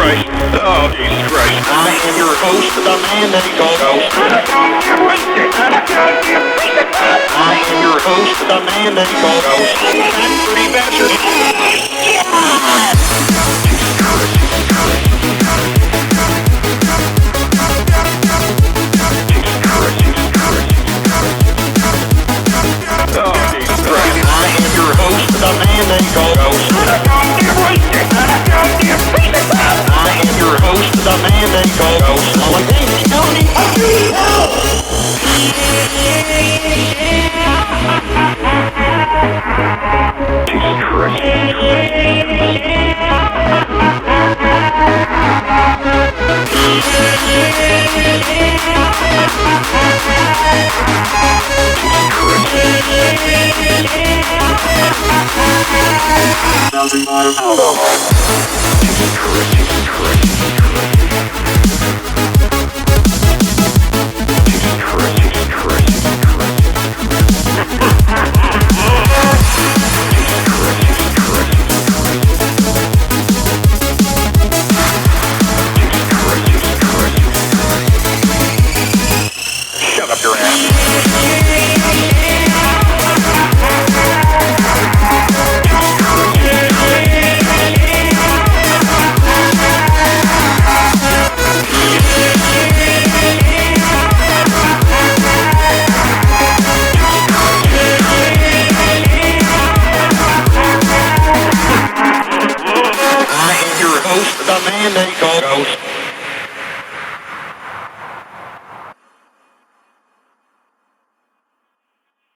Christ. Oh, Jesus Christ. I am your host, the man that he called Ghost. I am your host, the man that he called Ghost. That pretty bastard. The man that he called Ghost. I am your host, the man that he called Ghost. One thing, Tony. Jesus Christ.